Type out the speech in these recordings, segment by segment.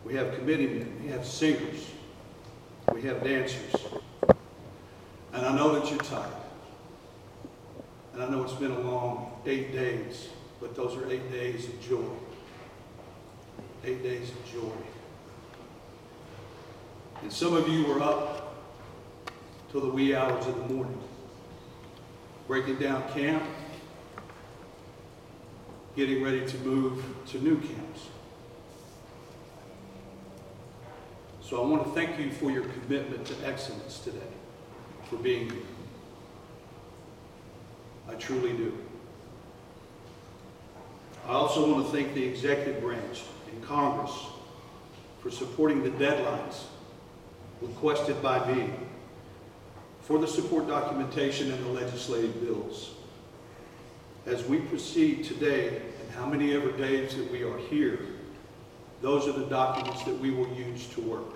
We have committeemen, we have singers, we have dancers. And I know that you're tired. And I know it's been a long 8 days, but those are 8 days of joy. 8 days of joy. And some of you were up till the wee hours of the morning, breaking down camp, getting ready to move to new camps. So I want to thank you for your commitment to excellence today, for being here. I truly do. I also want to thank the executive branch and Congress for supporting the deadlines requested by me for the support documentation and the legislative bills. As we proceed today, and how many ever days that we are here, those are the documents that we will use to work.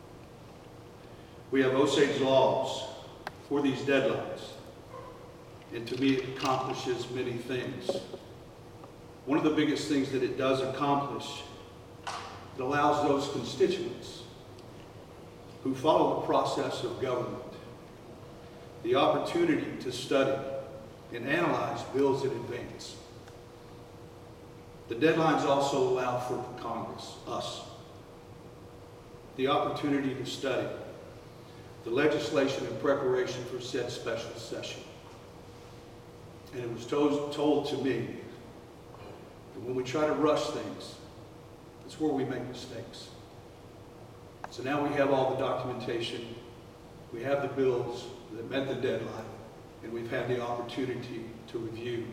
We have Osage laws for these deadlines, and to me it accomplishes many things. One of the biggest things that it does accomplish, it allows those constituents who follow the process of government the opportunity to study and analyze bills in advance. The deadlines also allow for Congress, us, the opportunity to study the legislation in preparation for said special session. And it was told to me that when we try to rush things, it's where we make mistakes. So now we have all the documentation, we have the bills that met the deadline, and we've had the opportunity to review.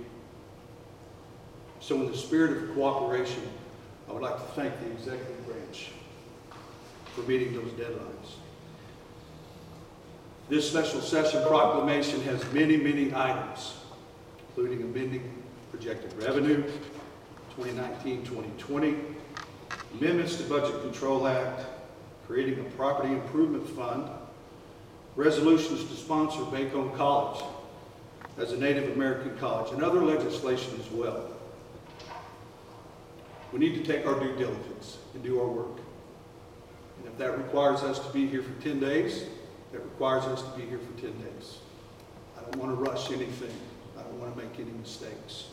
So in the spirit of cooperation, I would like to thank the executive branch for meeting those deadlines. This special session proclamation has many, many items, including amending projected revenue, 2019-2020, amendments to Budget Control Act, creating a property improvement fund, resolutions to sponsor Bacone College as a Native American college, and other legislation as well. We need to take our due diligence and do our work. And if that requires us to be here for 10 days, that requires us to be here for 10 days. I don't want to rush anything. I don't want to make any mistakes.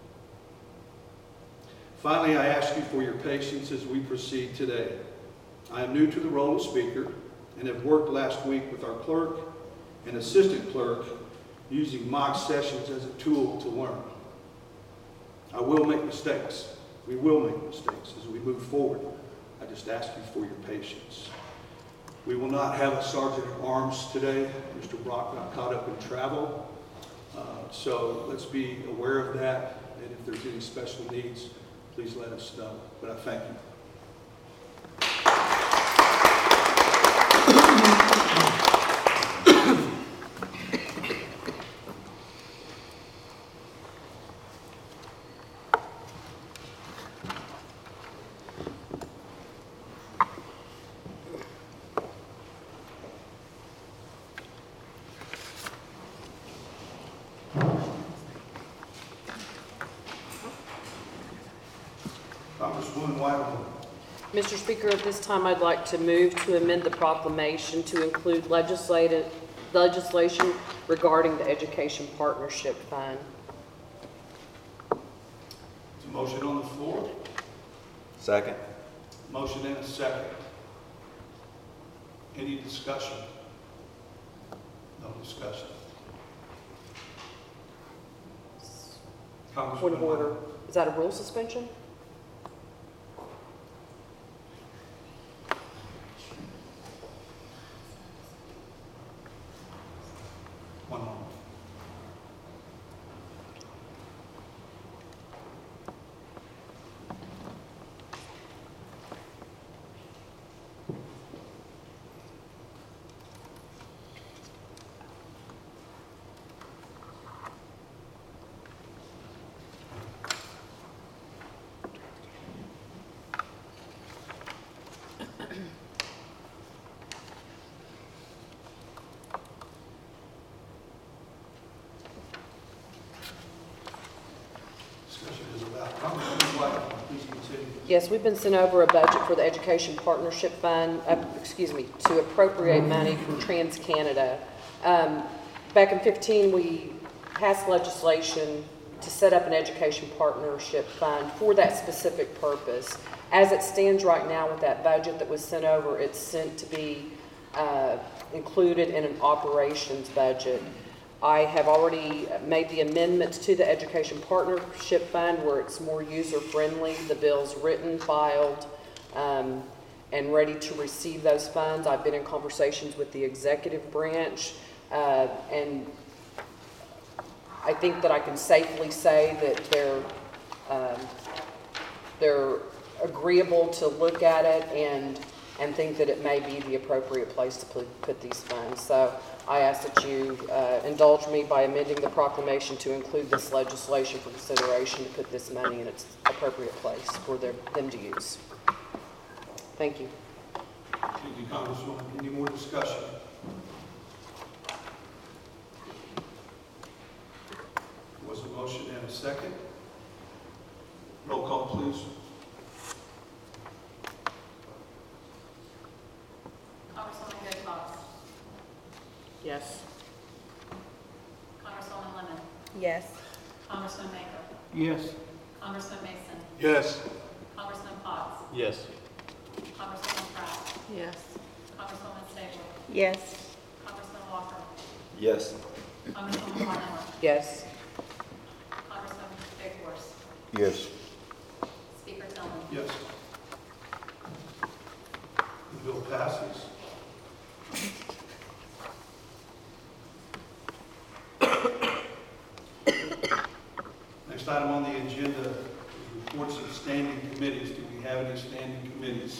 Finally, I ask you for your patience as we proceed today. I am new to the role of speaker and have worked last week with our clerk and assistant clerk using mock sessions as a tool to learn. I will make mistakes. We will make mistakes as we move forward. I just ask you for your patience. We will not have a sergeant at arms today. Mr. Brock got caught up in travel. So let's be aware of that. And if there's any special needs, please let us know. But I thank you. Congresswoman Whiteman. Mr. Speaker, at this time I'd like to move to amend the proclamation to include legislation regarding the Education Partnership Fund. There's a motion on the floor. Second. Motion and a second. Any discussion? No discussion. Point of order. Is that a rule suspension? One moment. Yes, we've been sent over a budget for the Education Partnership Fund, to appropriate money from TransCanada. Back in 15, we passed legislation to set up an Education Partnership Fund for that specific purpose. As it stands right now with that budget that was sent over, it's sent to be included in an operations budget. I have already made the amendments to the Education Partnership Fund where it's more user-friendly. The bill's written, filed, and ready to receive those funds. I've been in conversations with the executive branch, and I think that I can safely say that they're agreeable to look at it and think that it may be the appropriate place to put these funds. So I ask that you indulge me by amending the proclamation to include this legislation for consideration to put this money in its appropriate place for them to use. Thank you. Thank you, Congresswoman. Any more discussion? There was a motion and a second. Roll call, please. Congresswoman Good Fox. Yes. Congresswoman Lemon. Yes. Congressman Maker. Yes. Congressman Mason. Yes. Congressman Potts. Yes. Congresswoman Pratt. Yes. Congresswoman Stabler. Yes. Congressman Walker. Yes. Congresswoman Barnhart. Yes. Congressman Big Horse. Yes. Speaker Tillman. Yes. The bill passes. Next item on the agenda is reports of standing committees. Do we have any standing committees?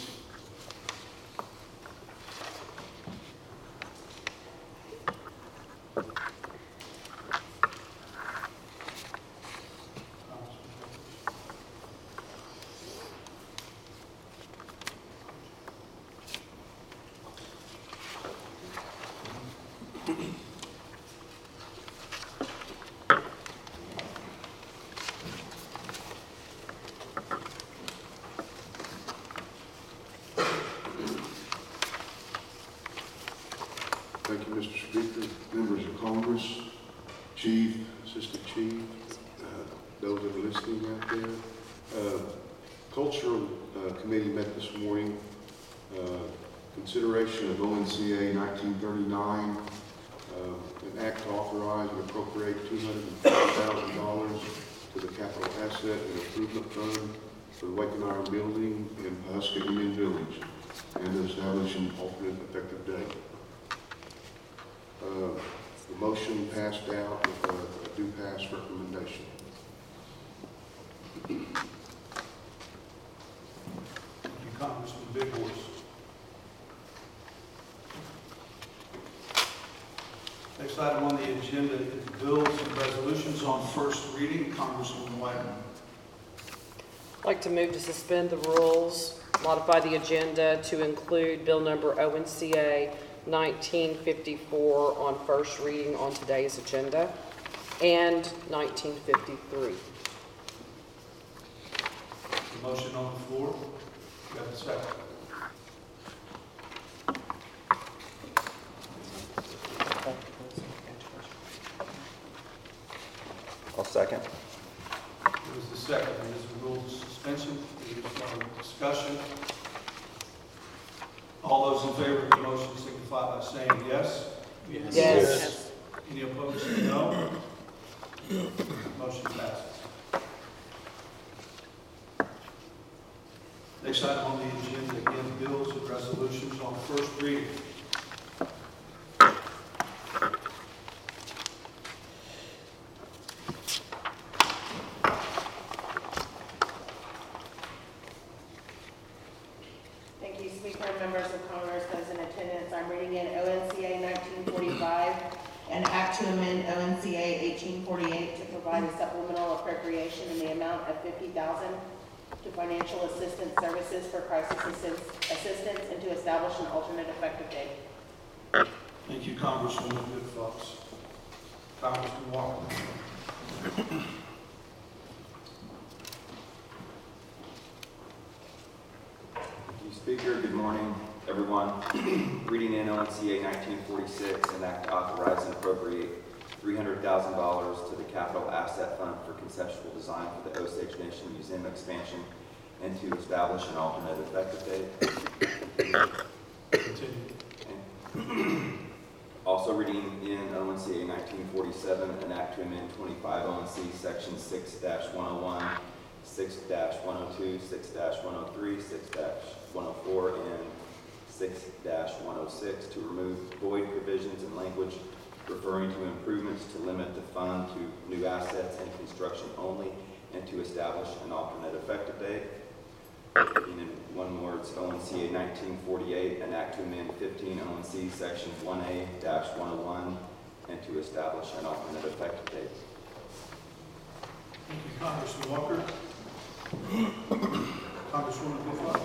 Thank you, Mr. Speaker, members of Congress, Chief, Assistant Chief, those that are listening out there. Cultural Committee met this morning. Consideration of ONCA 1939, an act to authorize and appropriate $250,000 to the capital asset and improvement fund for the Wake and Iron Building in Pawhuska Indian Village, and to establish an alternate effective date. The motion passed out with a do pass recommendation. Thank you, Congressman Big Horse. Next item on the agenda is bills and resolutions on first reading. Congresswoman Wagner. I'd like to move to suspend the rules, modify the agenda to include bill number ONCA 1954 on first reading on today's agenda, and 1953. The motion on the floor. You have a second. I'll second. It was the second. It is a rule of suspension. There is no discussion. All those in favor of the motion signify by saying yes. Yes. Any opposed, say no. Motion passes. Next item on the agenda, again, bills and resolutions on first reading. Thank you, Speaker, members of Congress, those in attendance. I'm reading in ONCA 1945, an act to amend ONCA 1848 to provide a supplemental appropriation in the amount of $50,000 to financial assistance services for crisis assistance and to establish an alternate effective date. Thank you, Congresswoman Good Fox. Congressman Walker. you, Speaker. Good morning, everyone. Reading in ONCA 1946, an act to authorize and appropriate $300,000 to the Capital Asset Fund for conceptual design for the Osage Nation Museum expansion and to establish an alternate effective date. Continue. Also reading in ONCA 1947, an act to amend 25 ONC Section 6-101, 6-102, 6-103, 6-104, and 6-106 to remove void provisions and language referring to improvements to limit the fund to new assets and construction only, and to establish an alternate effective date. And in one more, it's ONCA 1948, an act to amend 15 ONC Section 1A-101, and to establish an alternate effective date. Thank you, Congressman Walker. Congresswoman Buffalo.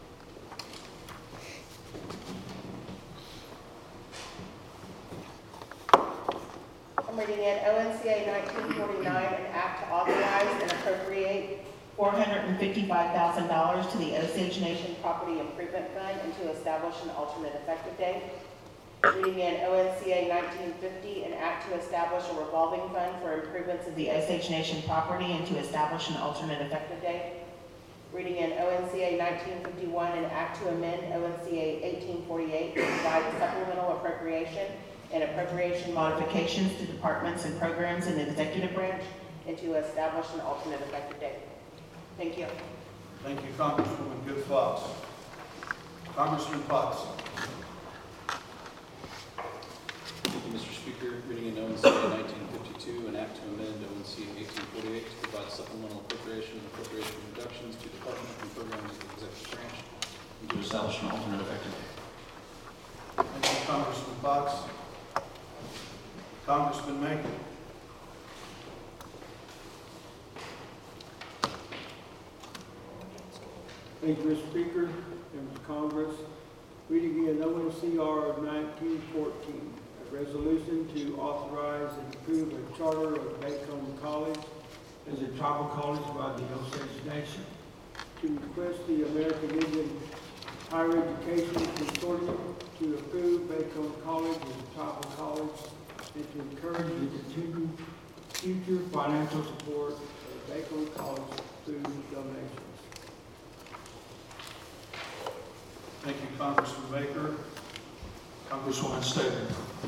I'm reading in ONCA 1949, an act to authorize and appropriate $455,000 to the Osage Nation Property Improvement Fund and to establish an alternate effective date. Reading in ONCA 1950, an act to establish a revolving fund for improvements of the Osage Nation property and to establish an alternate effective date. Reading in ONCA 1951, an act to amend ONCA 1848 to provide supplemental appropriation and appropriation modifications to departments and programs in the executive branch and to establish an alternate effective date. Thank you. Thank you, Congresswoman Good Fox. Congressman Potts. Thank you, Mr. Speaker. Reading in ONCA 1952, an act to amend ONCA 1848 to provide supplemental appropriation and appropriation reductions to departments and programs of the executive branch and to establish an alternate effective date. Thank you, Congressman Fox. Congressman Maker. Thank you, Mr. Speaker, members of Congress. Reading in ONCR 1914, a resolution to authorize and approve a charter of Bacone College as a tribal college by the Osage Nation, to request the American Indian Higher Education Consortium to approve Bacone College as a tribal college and to encourage the continued future financial support of Bacone College through donations. Thank you, Congressman Baker. Congresswoman Stabler.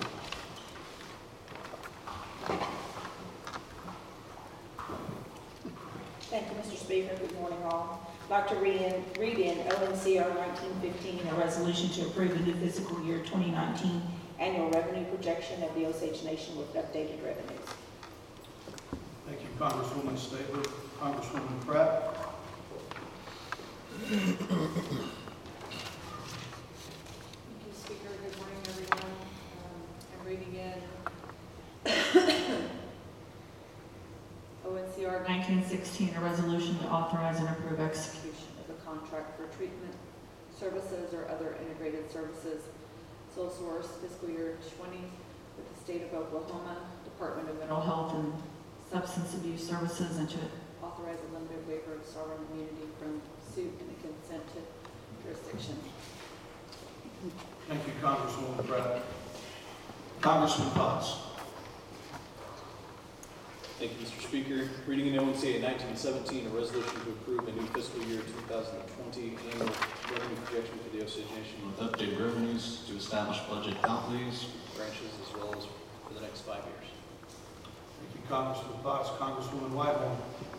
Thank you, Mr. Speaker. Good morning, all. I'd like to read in ONCR 1915, a resolution to approve the new fiscal year 2019 annual revenue projection of the Osage Nation with updated revenues. Thank you, Congresswoman Stabler. Congresswoman Pratt. Thank you, Speaker. Good morning, everyone. I'm reading in ONCR 1916, a resolution to authorize and approve execution of a contract for treatment services or other integrated services, sole source fiscal year 20 with the state of Oklahoma, Department of Mental Health and Substance Abuse Services, and to authorize a limited waiver of sovereign immunity from suit and a consent to jurisdiction. Thank you, Congresswoman Pratt. Congressman Potts. Thank you, Mr. Speaker. Reading in ONCA 1917, a resolution to approve a new fiscal year 2020 annual revenue projection for the Osage Nation with updated revenues to establish budget outlays for branches as well as for the next 5 years. Thank you, Congressman Potts. Congresswoman Whitehorn.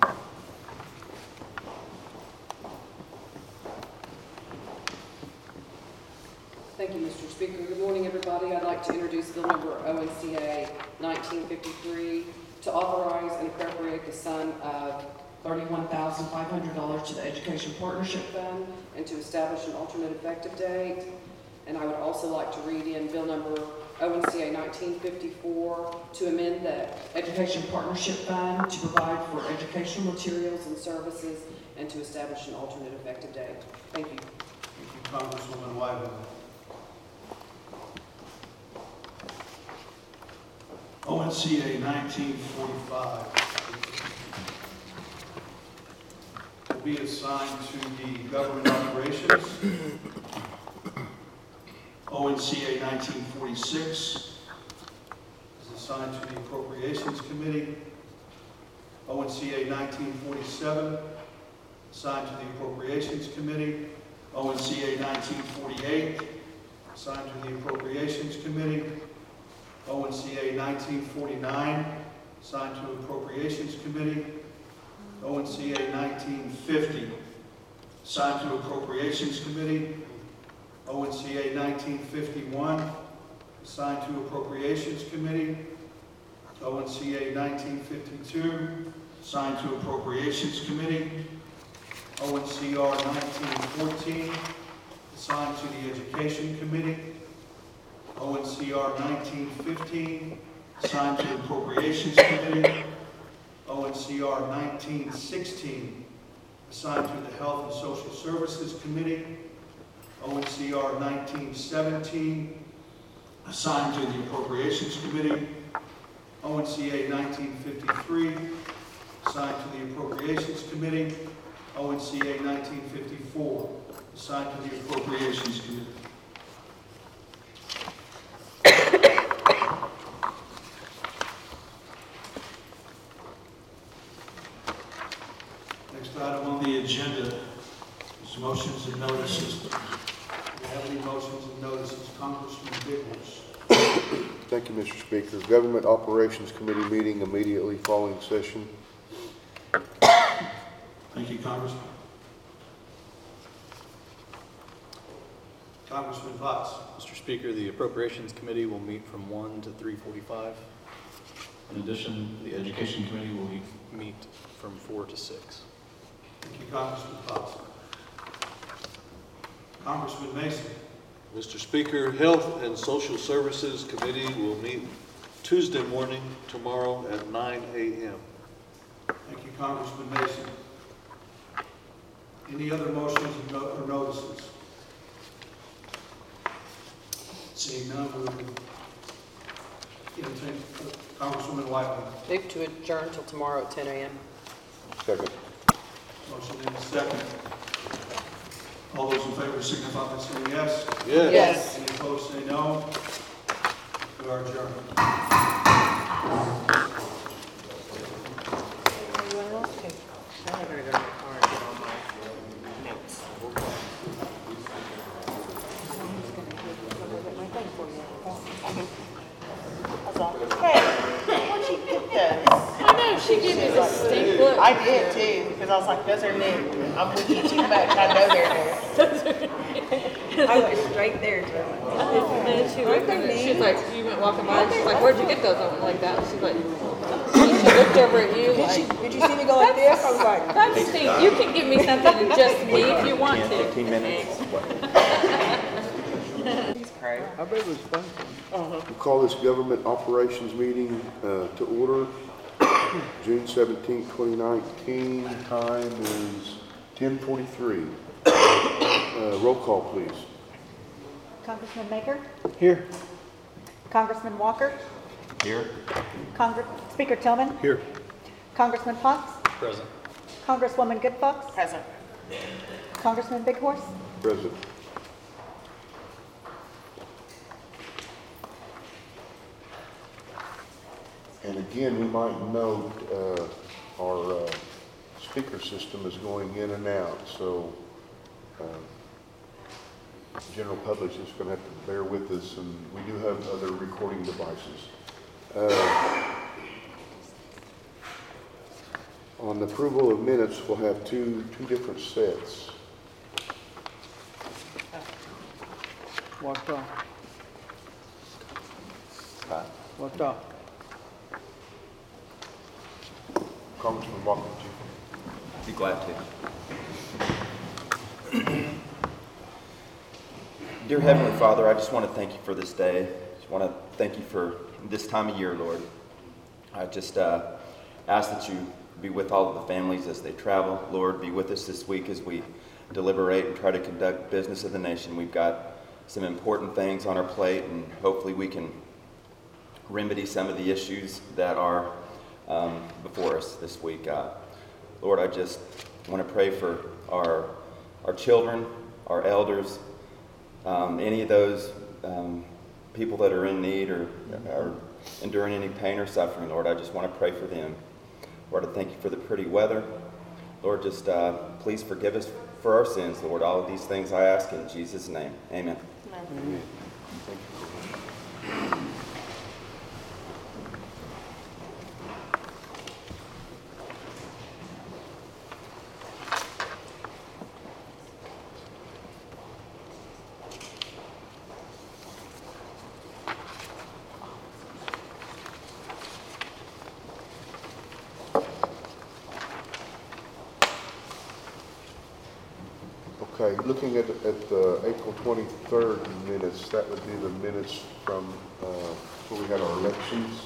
Thank you, Mr. Speaker. Good morning, everybody. I'd like to introduce bill number ONCA 1953 to authorize and appropriate the sum of $31,500 to the Education Partnership Fund and to establish an alternate effective date. And I would also like to read in bill number ONCA 1954 to amend the Education Partnership Fund to provide for educational materials and services and to establish an alternate effective date. Thank you. Thank you, Congresswoman Whitehorn. ONCA 1945. will be assigned to the government operations. ONCA 1946 is assigned to the Appropriations Committee. ONCA 1947 assigned to the Appropriations Committee. ONCA 1948 assigned to the Appropriations Committee. ONCA 1949 assigned to Appropriations Committee. ONCA 1950 assigned to Appropriations Committee. ONCA 1951 assigned to Appropriations Committee. ONCA 1952 assigned to Appropriations Committee. ONCR 1914 assigned to the Education Committee. ONCR 1915 assigned to Appropriations Committee. ONCR 1916 assigned to the Health and Social Services Committee. ONCR 1917 assigned to the Appropriations Committee. ONCA 1953 assigned to the Appropriations Committee. ONCA 1954 assigned to the Appropriations Committee. Next item on the agenda is motions and notices. Do we have any motions and notices? Congressman Biggles. Thank you, Mr. Speaker. Government Operations Committee meeting immediately following session. Thank you, Congressman. Congressman Potts. Mr. Speaker, the Appropriations Committee will meet from 1 to 3:45. In addition, the Education Committee will meet from 4 to 6. Thank you, Congressman Potts. Congressman Mason. Mr. Speaker, Health and Social Services Committee will meet Tuesday morning, tomorrow at 9 a.m. Thank you, Congressman Mason. Any other motions or notices? Seeing none, we will entertain Congresswoman Whiteman. Move to adjourn till tomorrow at 10 a.m. Second. Motion and a second. All those in favor signify by saying yes. Yes. Yes. Any opposed say no. We are adjourned. Where'd you get those? I know, she gave me this stink look. I did too, because I was like, those are new. I'm with you too much, I know they're new. I went straight there, Joe. And she looked at me, she's like, you went walking by, and she's like, where'd you get those? I went like that, and she's like, she looked over at you like, Did you see me go like this? I was like, that's stink, you can give me something to just me if you want to. 15 minutes. I bet it was fun. We'll call this government operations meeting to order. June 17, 2019. Time is 10:43. Roll call, please. Congressman Maker? Here. Congressman Walker? Here. Speaker Tillman? Here. Congressman Potts? Present. Congresswoman Goodfox? present. Congressman Big Horse? Present. And again, we might note our speaker system is going in and out, so general public is just going to have to bear with us, and we do have other recording devices. On approval of minutes, we'll have two different sets. Walked off. Walked off. Congressman Walker, Be glad to. Dear Heavenly Father, I just want to thank you for this day. I just want to thank you for this time of year, Lord. I just ask that you be with all of the families as they travel. Lord, be with us this week as we deliberate and try to conduct business of the nation. We've got some important things on our plate, and hopefully we can remedy some of the issues that are before us this week. Lord, I just I want to pray for our children, our elders, any of those people that are in need or are enduring any pain or suffering, Lord. I just want to pray for them. Lord, I thank you for the pretty weather. Lord, just please forgive us for our sins, Lord. All of these things I ask in Jesus' name. Amen. Amen. Thank you. Okay, looking at the April 23rd minutes, that would be the minutes from where we had our elections.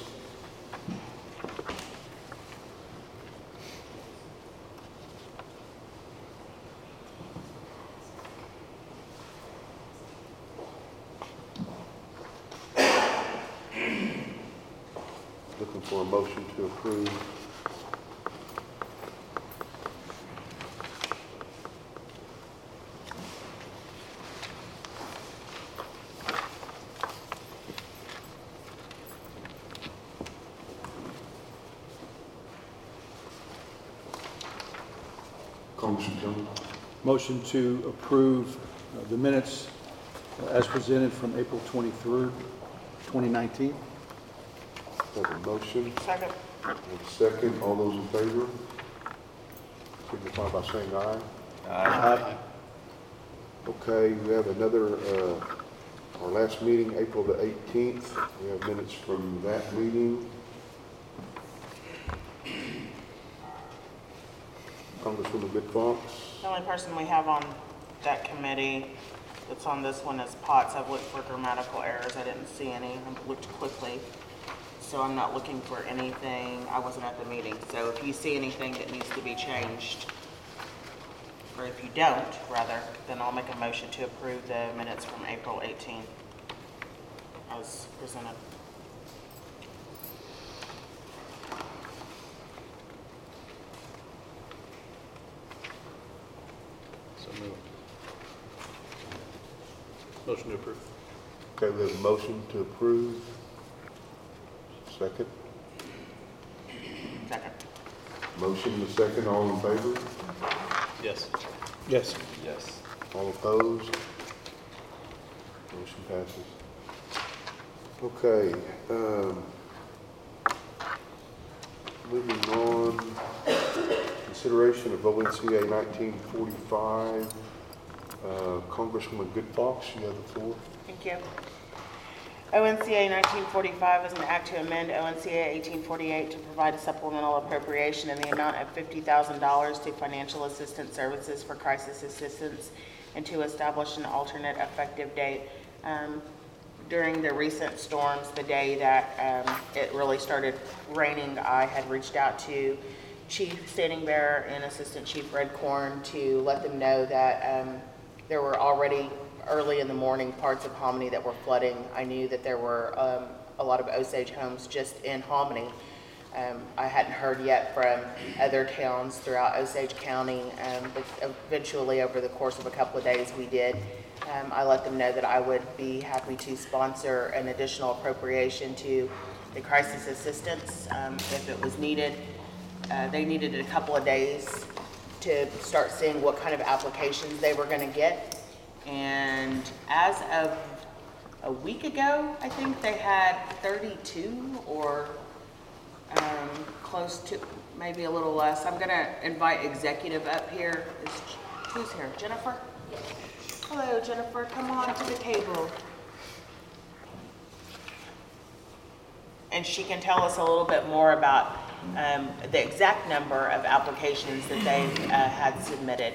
Looking for a motion to approve. Congressman Tillman. Motion to approve the minutes as presented from April 23rd, 2019. Have a motion. Second. And a second. All those in favor? Signify by saying aye. Aye. Okay, we have another, our last meeting, April the 18th. We have minutes from that meeting. Congresswoman Big Fox. The only person we have on that committee that's on this one is Potts. I've looked for grammatical errors. I didn't see any. I looked quickly. So I'm not looking for anything. I wasn't at the meeting. So if you see anything that needs to be changed, or if you don't, rather, then I'll make a motion to approve the minutes from April 18th as presented. So moved. Motion to approve. Okay, we have a motion to approve. Second. Second. Motion and a second. All in favor? Yes. Yes. Yes. All opposed? Motion passes. Okay, moving on. Consideration of ONCA 1945. Congresswoman Goodfox, you have the floor. Thank you. ONCA 1945 is an act to amend ONCA 1848 to provide a supplemental appropriation in the amount of $50,000 to financial assistance services for crisis assistance and to establish an alternate effective date. During the recent storms, the day that it really started raining, I had reached out to Chief Standing Bearer and Assistant Chief Redcorn to let them know that there were already early in the morning parts of Hominy that were flooding. I knew that there were a lot of Osage homes just in Hominy. I hadn't heard yet from other towns throughout Osage County, but eventually over the course of a couple of days we did. I let them know that I would be happy to sponsor an additional appropriation to the crisis assistance if it was needed. They needed a couple of days to start seeing what kind of applications they were going to get. And as of a week ago, I think they had 32 or close to, maybe a little less. I'm going to invite executive up here. Who's here? Jennifer? Yes. Hello, Jennifer. Come on to the table. And she can tell us a little bit more about the exact number of applications that they had submitted.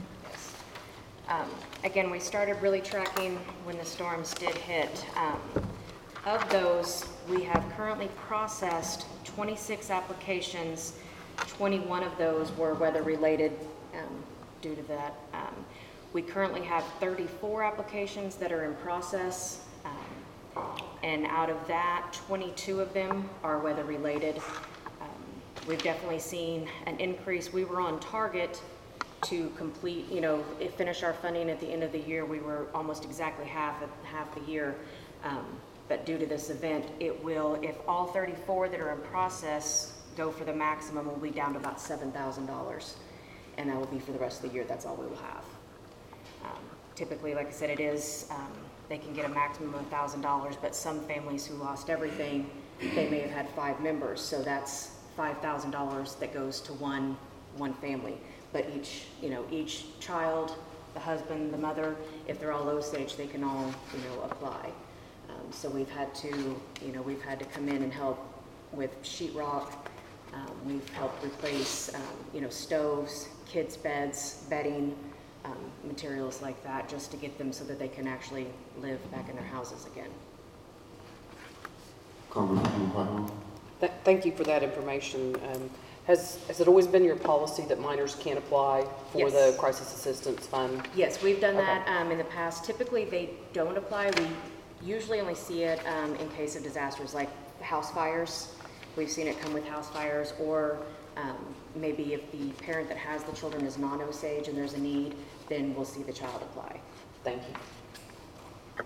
Again, we started really tracking when the storms did hit. Of those, we have currently processed 26 applications. 21 of those were weather-related due to that. We currently have 34 applications that are in process, and out of that, 22 of them are weather-related. We've definitely seen an increase. We were on target to complete, finish our funding at the end of the year. We were almost exactly half the year. But due to this event, it will, if all 34 that are in process go for the maximum, we'll be down to about $7,000. And that will be for the rest of the year. That's all we will have. Typically, like I said, it is, they can get a maximum of $1,000, but some families who lost everything, they may have had 5 members. So that's $5,000 that goes to one family. But each child, the husband, the mother, if they're all Osage, they can all, apply. So we've had to come in and help with sheetrock. We've helped replace, stoves, kids' beds, bedding, materials like that, just to get them so that they can actually live back in their houses again. Congresswoman Whitehall. Thank you for that information. Has it always been your policy that minors can't apply for Yes. the Crisis Assistance Fund? Yes, we've done Okay. that in the past. Typically, they don't apply. We usually only see it in case of disasters like house fires. We've seen it come with house fires, or maybe if the parent that has the children is non-Osage and there's a need, then we'll see the child apply. Thank you.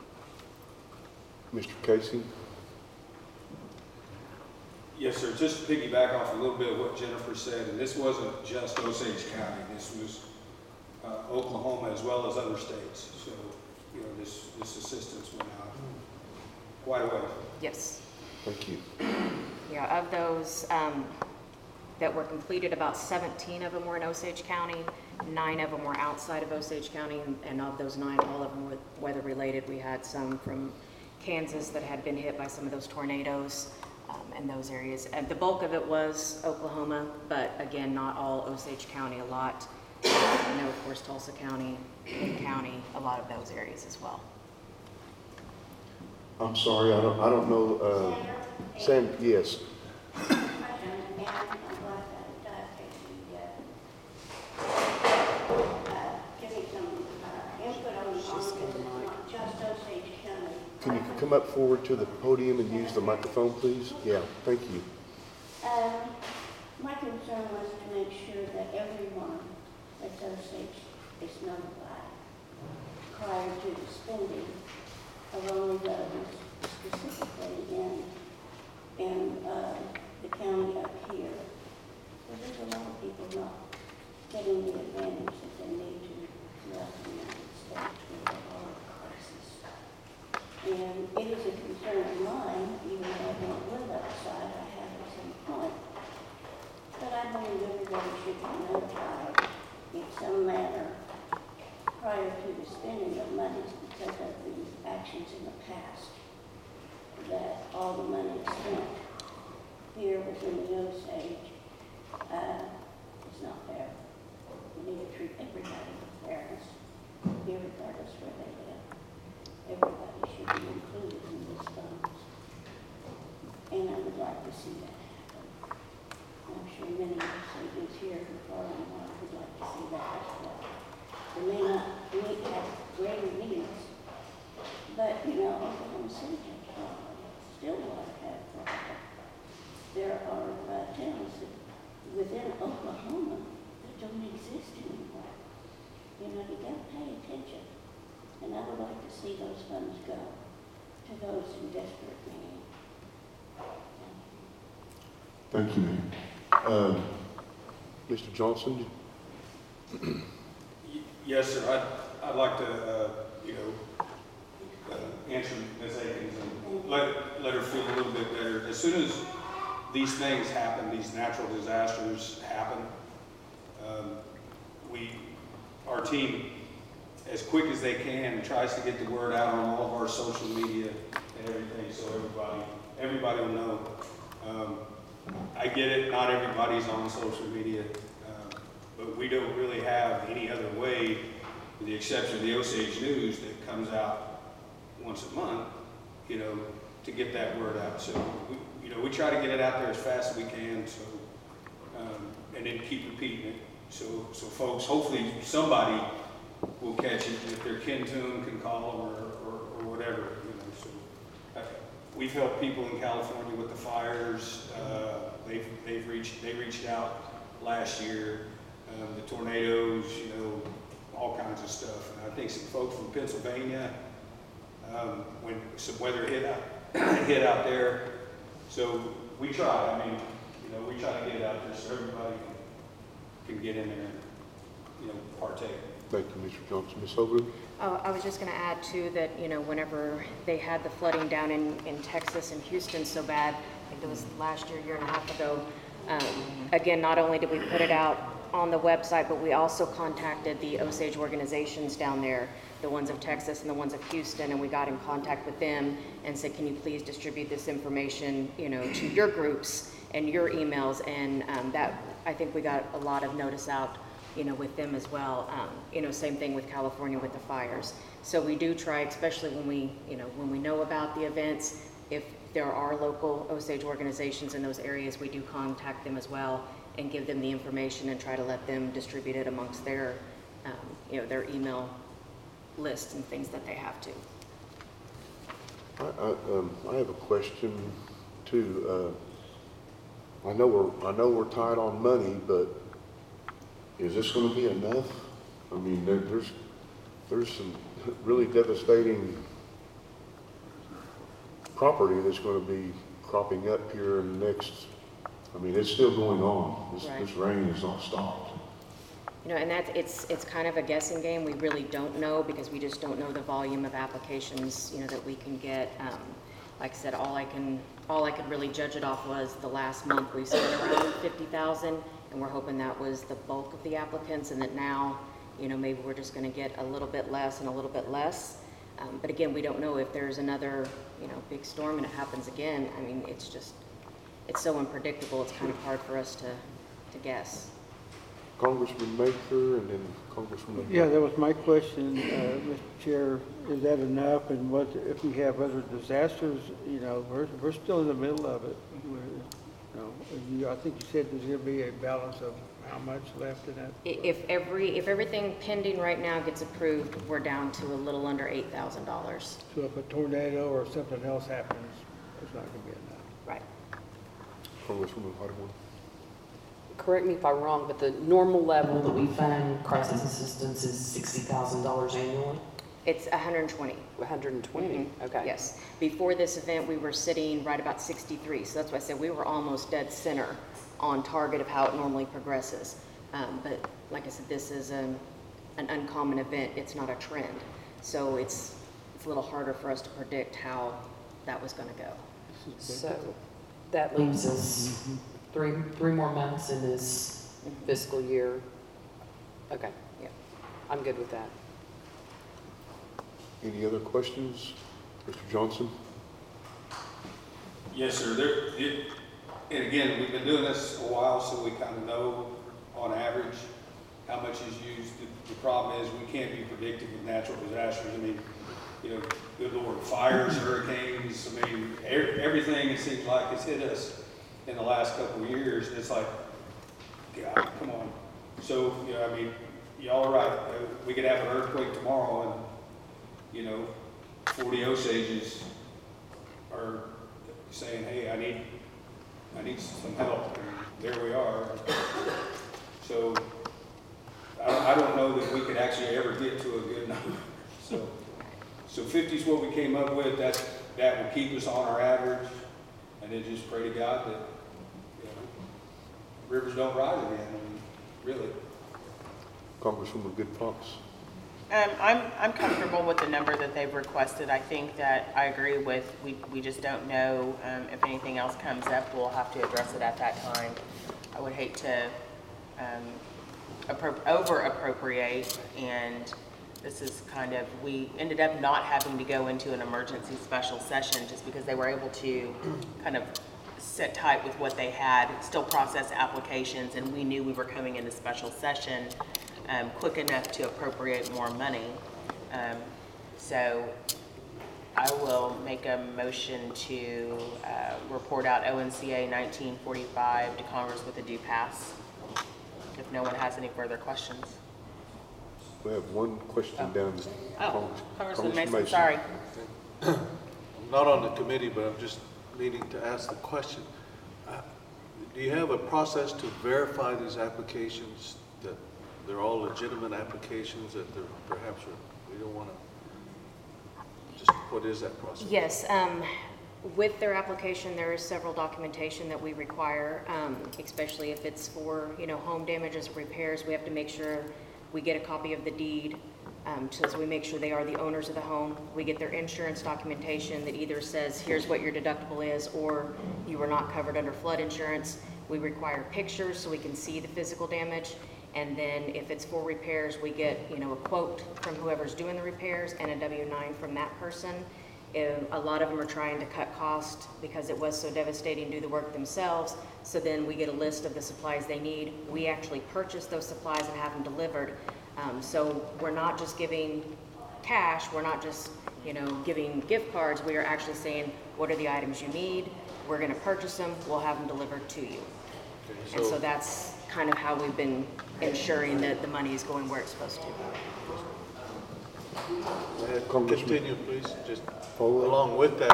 Mr. Casey. Yes, sir. Just to piggyback off a little bit of what Jennifer said, and this wasn't just Osage County. This was Oklahoma as well as other states. So, this assistance went out quite a way. Yes. Thank you. Yeah, of those that were completed, about 17 of them were in Osage County, 9 of them were outside of Osage County, and of those 9, all of them were weather-related. We had some from Kansas that had been hit by some of those tornadoes in those areas. And the bulk of it was Oklahoma, but again, not all Osage County. A lot, of course, Tulsa County, King County, a lot of those areas as well. I'm sorry, I don't know, Sam, yes. Can you come up forward to the podium and use the microphone, please? Yeah, thank you. My concern was to make sure that everyone that's Osage is notified prior to the spending of only those specifically in the county up here. So there's a lot of people not getting the advantage that they need to throughout the United States with the water crisis. And it is a concern of mine, even though I don't live outside, I have at some point. But I believe everybody should be notified in some manner prior to the spending of monies because of the actions in the past, that all the money spent here within the Osage is not fair. We need to treat everybody with fairness, regardless where they live. Everybody should be included in these funds. And I would like to see that happen. I'm sure many Osages here who are on one would like to see that as well. They may not have greater needs, but, Oklahoma City still want to have water. There are towns within Oklahoma that don't exist anymore. You got to pay attention. And I would like to see those funds go to those in desperate need. Thank you, ma'am. Mr. Johnson? Yes, sir. I'd like to, answer Ms. Akins and let her feel a little bit better. As soon as these things happen, these natural disasters happen, our team, as quick as they can, tries to get the word out on all of our social media and everything, so everybody will know. I get it, not everybody's on social media, but we don't really have any other way, with the exception of the Osage News that comes out once a month, to get that word out. So, we try to get it out there as fast as we can, so, and then keep repeating it. So folks, hopefully somebody will catch it, if they're kin to them, can call them or whatever, So we've helped people in California with the fires. They reached out last year. the tornadoes, all kinds of stuff. And I think some folks from Pennsylvania, when some weather hit out there. So we try, we try to get it out there so everybody can get in there and, partake. Thank you, Mr. Johnson. Ms. Hoagland? Oh, I was just going to add too that, whenever they had the flooding down in Texas and Houston so bad, I think it was last year and a half ago, again, not only did we put it out on the website, but we also contacted the Osage organizations down there, the ones of Texas and the ones of Houston, and we got in contact with them and said, can you please distribute this information, to your groups and your emails, and that, I think we got a lot of notice out, with them as well. Same thing with California with the fires. So we do try, especially when we know about the events, if there are local Osage organizations in those areas, we do contact them as well and give them the information and try to let them distribute it amongst their, their email lists and things that they have to. I have a question too. I know we're tight on money, but is this going to be enough? I mean, there's some really devastating property that's going to be cropping up here in the next. I mean, it's still going on. This rain is not stopped. And it's kind of a guessing game. We really don't know because we just don't know the volume of applications, that we can get. Like I said, all I could really judge it off was the last month we spent around 50,000, and we're hoping that was the bulk of the applicants, and that now, maybe we're just going to get a little bit less and a little bit less. But again, we don't know if there's another, big storm and it happens again. I mean, it's so unpredictable. It's kind of hard for us to guess. Congressman Maker and then Congressman. Yeah, that was my question, Mr. Chair. Is that enough? And what if we have other disasters? We're still in the middle of it. I think you said there's going to be a balance of how much left in that. If everything pending right now gets approved, we're down to a little under $8,000. So if a tornado or something else happens, it's not going to be enough. Right. Congresswoman Hardeman. Correct me if I'm wrong, but the normal level that we fund crisis assistance is $60,000 annually? It's 120. 120, Mm-hmm. okay. Yes. Before this event, we were sitting right about 63. So that's why I said we were almost dead center on target of how it normally progresses. But like I said, this is an uncommon event. It's not a trend. So it's a little harder for us to predict how that was going to go. So that leaves us three more months in this fiscal year. Okay, yeah, I'm good with that. Any other questions? Mr. Johnson? Yes, sir. And again, we've been doing this a while, so we kind of know on average how much is used. The problem is we can't be predictive with natural disasters. I mean, good Lord, fires, hurricanes, I mean, everything it seems like has hit us in the last couple of years. And it's like, God, come on. So, I mean, y'all are right. We could have an earthquake tomorrow and, 40 Osages are saying, hey, I need some help. And there we are. So I don't know that we could actually ever get to a good number. So 50 is what we came up with. That will keep us on our average. And then just pray to God that rivers don't rise again. I mean, really. Congresswoman Good Fox. I'm comfortable with the number that they've requested. I think that I agree with, we just don't know if anything else comes up. We'll have to address it at that time. I would hate to over appropriate, and this is kind of, we ended up not having to go into an emergency special session just because they were able to kind of sit tight with what they had, still process applications, and we knew we were coming into special session quick enough to appropriate more money. So I will make a motion to report out ONCA 1945 to Congress with a due pass, if no one has any further questions. We have one question down. Congressman Mason, sorry. I'm not on the committee, but I'm just needing to ask the question. Do you have a process to verify these applications that they're all legitimate applications, that they're perhaps, we don't want to, just, what is that process? Yes, with their application, there is several documentation that we require, especially if it's for, home damages, repairs. We have to make sure we get a copy of the deed, so we make sure they are the owners of the home. We get their insurance documentation that either says, here's what your deductible is, or you were not covered under flood insurance. We require pictures so we can see the physical damage. And then if it's for repairs, we get, a quote from whoever's doing the repairs and a W-9 from that person. A lot of them are trying to cut costs because it was so devastating to do the work themselves. So then we get a list of the supplies they need. We actually purchase those supplies and have them delivered. So we're not just giving cash. We're not just, giving gift cards. We are actually saying, what are the items you need? We're going to purchase them. We'll have them delivered to you. Okay, And so that's kind of how we've been ensuring that the money is going where it's supposed to. Continue, please, just along with that,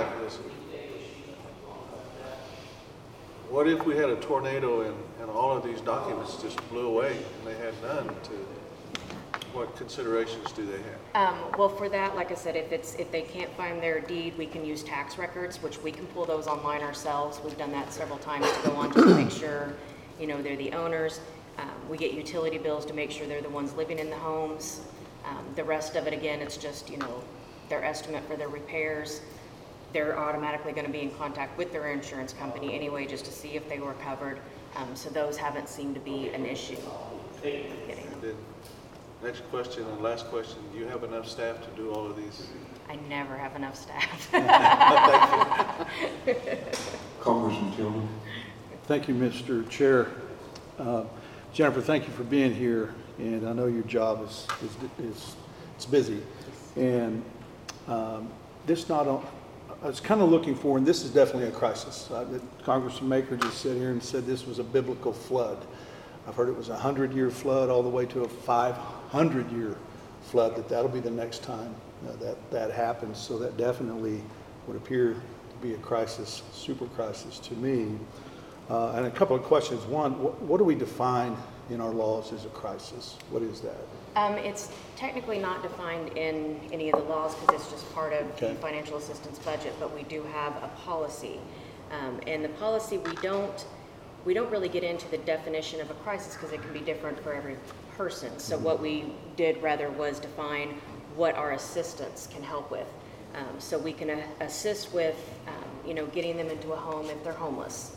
what if we had a tornado and all of these documents just blew away and they had none what considerations do they have? Well, for that, like I said, if they can't find their deed, we can use tax records, which we can pull those online ourselves. We've done that several times to go on just to make sure, they're the owners. We get utility bills to make sure they're the ones living in the homes. The rest of it, again, it's just, their estimate for their repairs. They're automatically going to be in contact with their insurance company anyway, just to see if they were covered. So those haven't seemed to be an issue. And then, next question and last question, do you have enough staff to do all of these? I never have enough staff. Congressman Tillman. Thank you, Mr. Chair. Jennifer, thank you for being here, and I know your job is busy. And this not only, I was kind of looking for, and this is definitely a crisis. Congressman Maker just sat here and said this was a biblical flood. I've heard it was a 100-year flood all the way to a 500-year flood, that'll be the next time that happens. So that definitely would appear to be a crisis, super crisis to me. And a couple of questions. One, what do we define in our laws as a crisis? What is that? It's technically not defined in any of the laws because it's just part of the financial assistance budget, but we do have a policy. And the policy, we don't really get into the definition of a crisis because it can be different for every person. So what we did rather was define what our assistance can help with. So we can assist with, getting them into a home if they're homeless.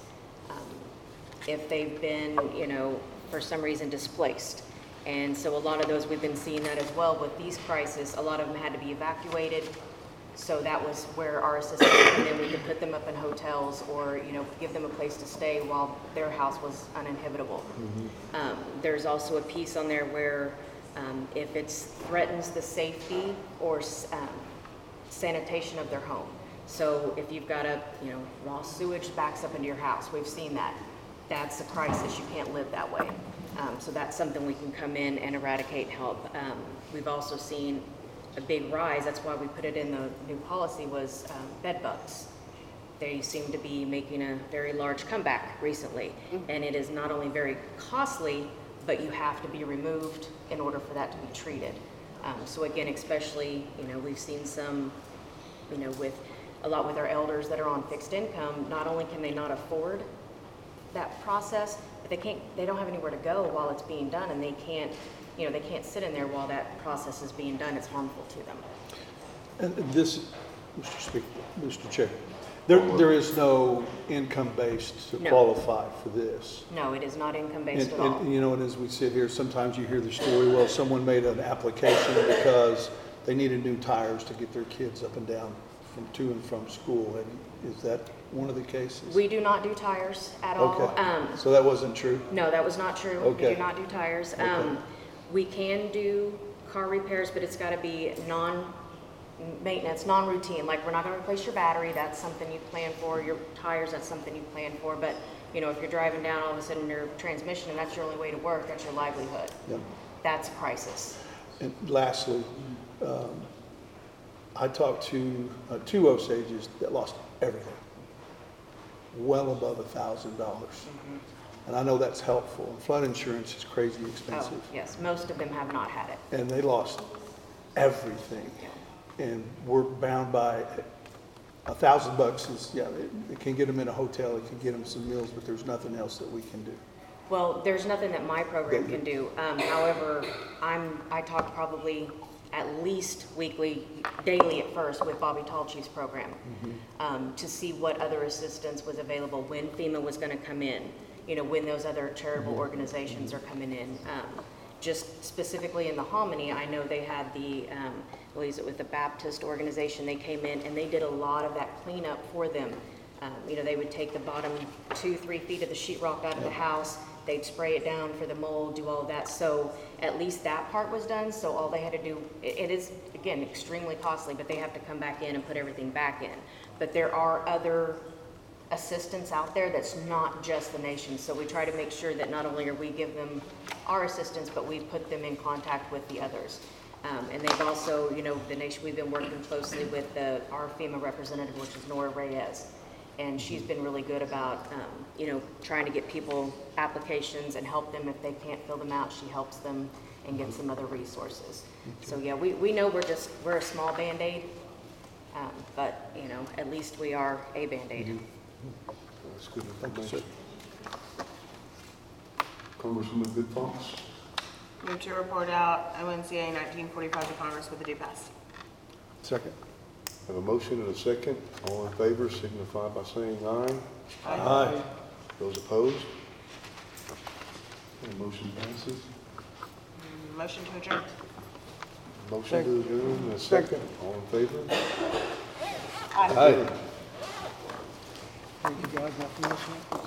If they've been, for some reason displaced. And so a lot of those, we've been seeing that as well with these crises. A lot of them had to be evacuated. So that was where our assistance came in. We could put them up in hotels or, give them a place to stay while their house was uninhabitable. There's also a piece on there where if it threatens the safety or sanitation of their home. So if you've got raw sewage backs up into your house, we've seen that. That's a crisis. You can't live that way. So that's something we can come in and eradicate and help. We've also seen a big rise. That's why we put it in the new policy was bed bugs. They seem to be making a very large comeback recently. And it is not only very costly, but you have to be removed in order for that to be treated. So again, especially, we've seen some, with a lot with our elders that are on fixed income, not only can they not afford that process, but they don't have anywhere to go while it's being done, and they can't sit in there while that process is being done. It's harmful to them. And this, Mr. Chair, there is no income-based to qualify for this. No, it is not income-based at all. And as we sit here, sometimes you hear the story, well, someone made an application because they needed new tires to get their kids up and down to and from school. And is that one of the cases? We do not do tires at all. Okay. So that wasn't true? No, that was not true. Okay. We do not do tires. Okay. We can do car repairs, but it's got to be non-maintenance, non-routine. Like, we're not going to replace your battery. That's something you plan for. Your tires, that's something you plan for. But, if you're driving down, all of a sudden your transmission, and that's your only way to work, that's your livelihood. Yeah. That's a crisis. And lastly, I talked to two Osages that lost everything, well above $1,000. And I know that's helpful. And flood insurance is crazy Oh, expensive. yes, most of them have not had it. And they lost everything. And we're bound by $1,000 is, yeah, it can get them in a hotel, it can get them some meals, but there's nothing else that we can do. Well, there's nothing that my program can do. However, I talk probably at least weekly, daily at first with Bobby Tallchief's program to see what other assistance was available, when FEMA was going to come in, you know, when those other charitable organizations are coming in. Just specifically in the Hominy, I know they had the, I believe it was the Baptist organization, they came in and they did a lot of that cleanup for them. You know, they would take the bottom 2-3 feet of the sheetrock out of the house, they'd spray it down for the mold, do all of that. So at least that part was done. So all they had to do, it is, again, extremely costly, but they have to come back in and put everything back in. But there are other assistance out there that's not just the nation. So we try to make sure that not only are we give them our assistance, but we put them in contact with the others. And they've also, you know, the nation, we've been working closely with our FEMA representative, which is Nora Reyes. And she's been really good about, you know, trying to get people applications and help them if they can't fill them out. She helps them and gets them other resources. So yeah, we know we're a small Band-Aid, but you know, at least we are a Band-Aid. That's good information. Congresswoman Good Fox. Move to report out ONCA 1945 to Congress with a due pass. Second. Have a motion and a second. All in favor signify by saying aye. Aye. Those opposed? And the motion passes. Motion to adjourn. Motion to adjourn and a second. All in favor? Aye. Thank you guys, nothing else.